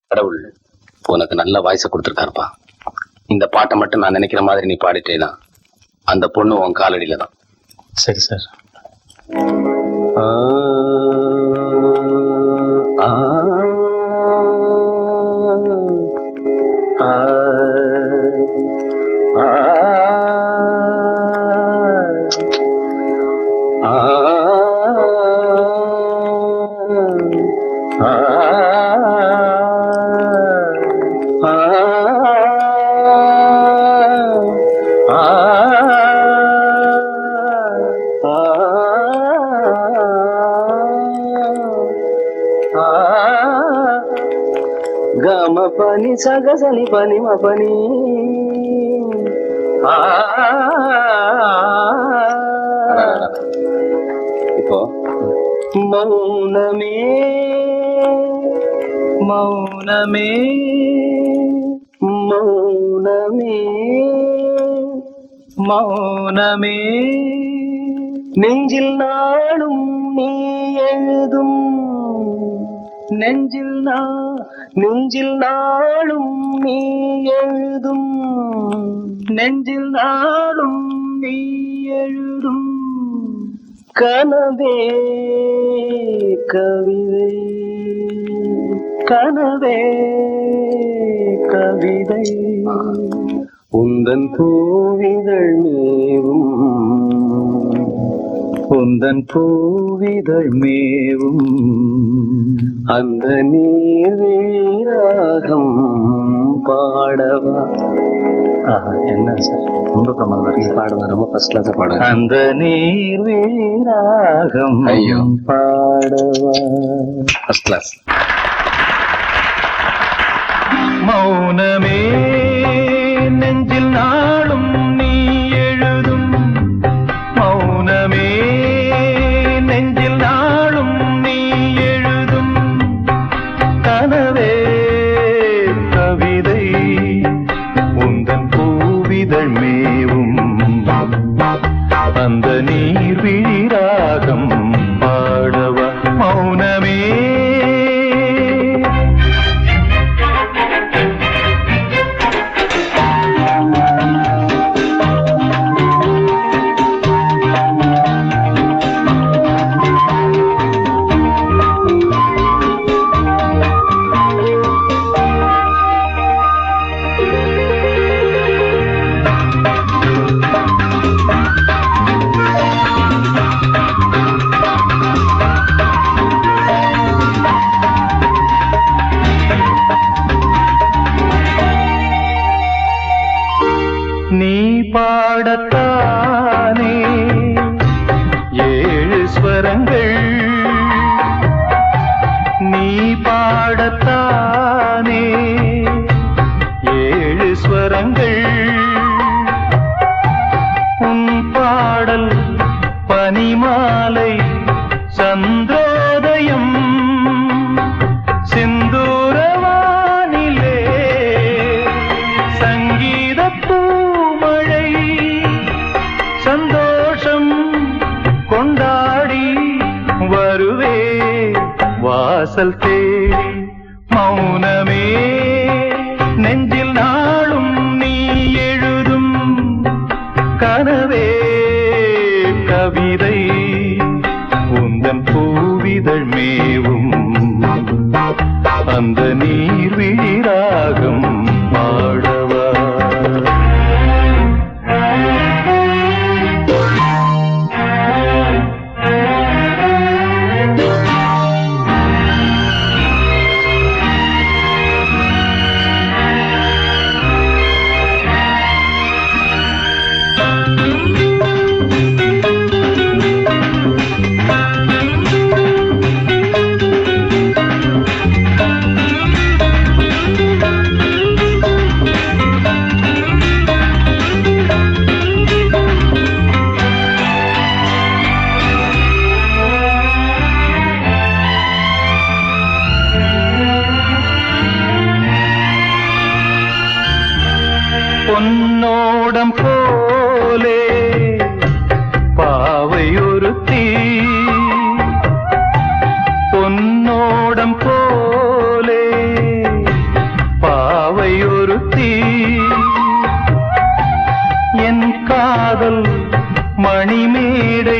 கடவுள் உனக்கு நல்ல வாய்ஸை கொடுத்துருக்காருப்பா. இந்த பாட்டை மட்டும் நான் நினைக்கிற மாதிரி நீ பாடிட்டேனா அந்த பொண்ணு உன் காலடியில தான். சரி சார். గమ పని సగసని పని మ పని இப்போ மௌனமே மௌனமே மௌனமே மௌனமே நெஞ்சில் நாளும் நீ எழுதும் நெஞ்சில் நாளும் நீ எழுதும் நெஞ்சில் நாளும் நீ எழுதும் கனவே கவிதை கனவே கவிதை உந்தன் பூவிதழ் மேவும் உந்தன் பூவிதழ் மேவும் அந்த நீராகம் பாடவா. என்ன சார் ரொம்ப பிரமாதம் பாடுவேன், ரொம்ப ஃபர்ஸ்ட் கிளாஸா பாடுவேன். அந்த நீராகம் ஐயோ பாடவா. First class. மௌனமே நெஞ்சில் நாளும் நீ எழுதும் மௌனமே நெஞ்சில் நாளும் நீ எழுதும் கனவே கவிதை உந்தன் பூவிதழ் மேவும் அந்த நீர்விழி ராகம் பாடவா. மௌனமே நீ பாடத்தானே ஏழு ஸ்வரங்கள் நீ பாடத்தானே ஏழு ஸ்வரங்கள் உன் பாடல் பனிமாலை சந்திரோதயம் சிந்தூரவானிலே சங்கீத பூமழை சந்தோஷம் கொண்டாடி வருவே வாசல் தேடி. மௌனமே நெஞ்சில் நாளும் நீ எழுதும் கனவே கவிதை உந்தன் பூவிதழ் மேவும் அந்த நீர்விழி ராகம் பாடவா. பொன்னோடம் போலே பாவையொருத்தி பொன்னோடம் போலே ஒருத்தி என் காதல் மணிமேடை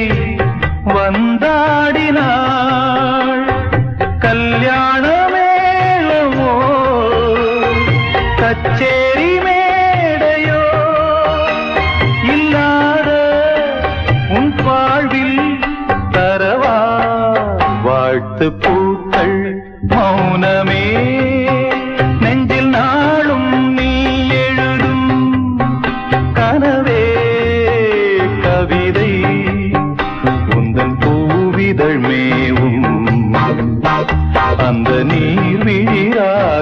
வந்தாடினாள் கல்யாண மேளமோ கச்சேரி மேடையோ இல்லாத உன் வாழ்வில் தரவா வாழ்த்து பூக்கள் மௌனமே நெஞ்சில் நாளும் நீ எழுதும் கனவே கவிதை உந்தன் பூவிதழ் மேவும் அந்த நீர் விழிரா